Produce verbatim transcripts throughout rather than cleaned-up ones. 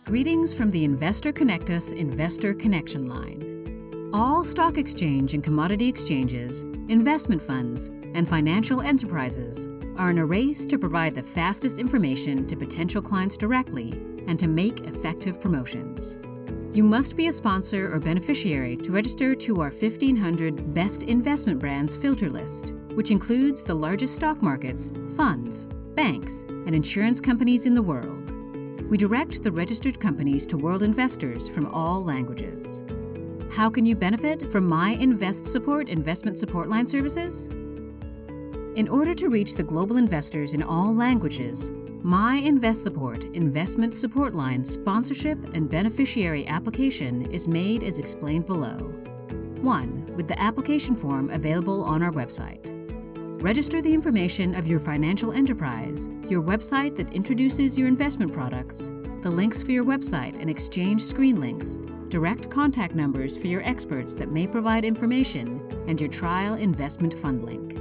Greetings from the Investor Connect Us Investor Connection Line. All stock exchange and commodity exchanges, investment funds, and financial enterprises are in a race to provide the fastest information to potential clients directly and to make effective promotions. You must be a sponsor or beneficiary to register to our fifteen hundred Best Investment Brands filter list, which includes the largest stock markets, funds, banks, and insurance companies in the world. We direct the registered companies to world investors from all languages. How can you benefit from My Invest Support investment support line services? In order to reach the global investors in all languages, My Invest Support investment support line sponsorship and beneficiary application is made as explained below. one. With the application form available on our website. Register the information of your financial enterprise, your website that introduces your investment products, the links for your website and exchange screen links, direct contact numbers for your experts that may provide information, and your trial investment fund link.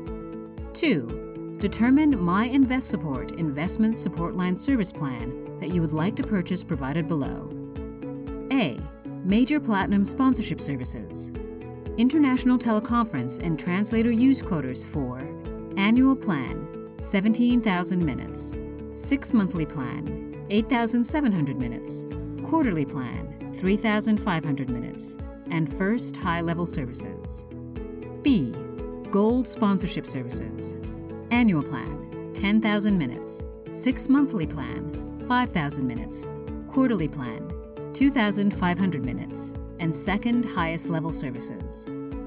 two. Determine My Invest Support investment support line service plan that you would like to purchase provided below. A. Major Platinum Sponsorship Services. International teleconference and translator use quotas for annual plan, seventeen thousand minutes, six monthly plan, eight thousand seven hundred minutes, quarterly plan, three thousand five hundred minutes, and first high-level services. B. Gold Sponsorship Services. Annual plan, ten thousand minutes, six monthly plan, five thousand minutes, quarterly plan, two thousand five hundred minutes, and second highest level services.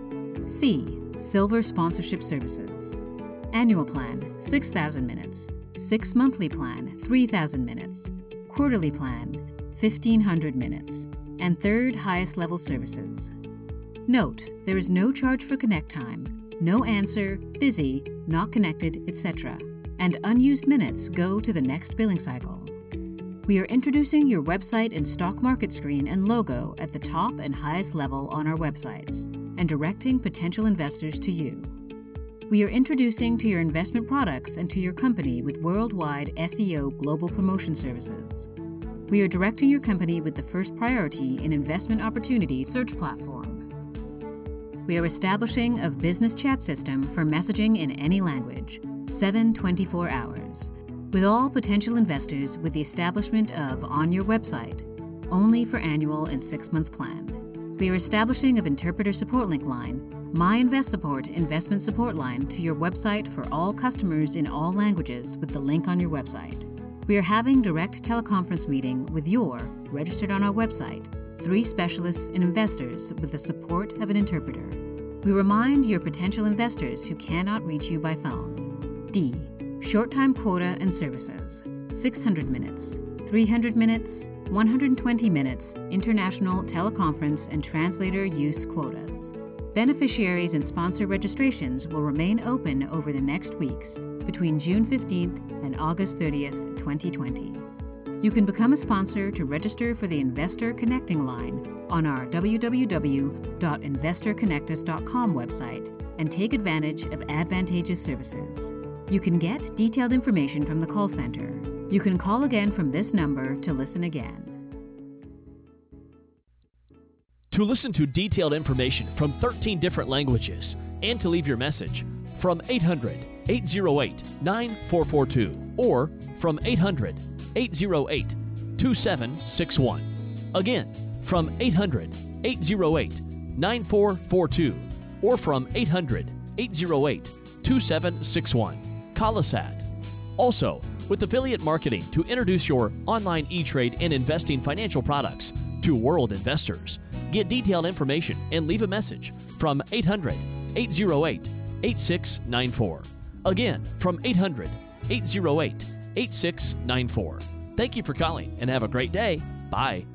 C. Silver Sponsorship Services. Annual plan, six thousand minutes, six monthly plan, three thousand minutes, quarterly plan, fifteen hundred minutes, and third highest level services. Note, there is no charge for connect time, no answer, busy, not connected, et cetera, and unused minutes go to the next billing cycle. We are introducing your website and stock market screen and logo at the top and highest level on our websites and directing potential investors to you. We are introducing to your investment products and to your company with worldwide S E O global promotion services. We are directing your company with the first priority in investment opportunity search platform. We are establishing a business chat system for messaging in any language, seven twenty-four hours. With all potential investors with the establishment of On Your Website, only for annual and six-month plan. We are establishing an interpreter support link line, My Invest Support investment support line to your website for all customers in all languages with the link on your website. We are having direct teleconference meeting with your, registered on our website, three specialists and investors with the support of an interpreter. We remind your potential investors who cannot reach you by phone. D. Short time quota and services, six hundred minutes, three hundred minutes, one hundred twenty minutes, international teleconference and translator use quotas. Beneficiaries and sponsor registrations will remain open over the next weeks between June fifteenth and August thirtieth, twenty twenty. You can become a sponsor to register for the Investor Connecting Line on our w w w dot investor connect us dot com website and take advantage of advantageous services. You can get detailed information from the call center. You can call again from this number to listen again. To listen to detailed information from thirteen different languages and to leave your message, from eight hundred, eight oh eight, nine four four two or from eight hundred, eight oh eight, two seven six one. Again, from eight hundred, eight oh eight, nine four four two or from eight hundred, eight oh eight, two seven six one. Call us at. Also, with affiliate marketing to introduce your online e-trade and investing financial products to world investors. Get detailed information and leave a message from eight hundred, eight oh eight, eight six nine four. Again, from eight hundred, eight oh eight, eight six nine four. Thank you for calling and have a great day. Bye.